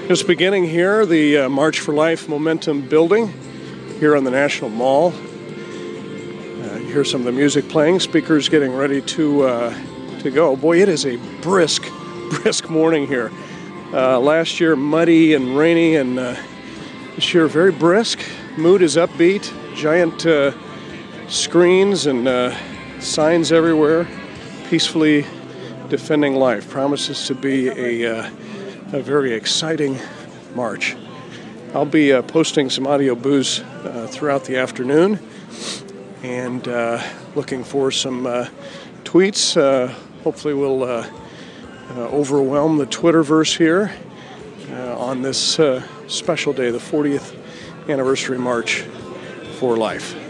Just beginning here, the March for Life momentum building here on the National Mall. You hear some of the music playing, speakers getting ready to go. Boy, it is a brisk morning here. Last year muddy and rainy, and this year very brisk. Mood is upbeat, giant screens and signs everywhere, peacefully defending life. Promises to be a very exciting March. I'll be posting some audio booze throughout the afternoon, and looking for some tweets. Hopefully we'll overwhelm the Twitterverse here on this special day, the 40th anniversary March for Life.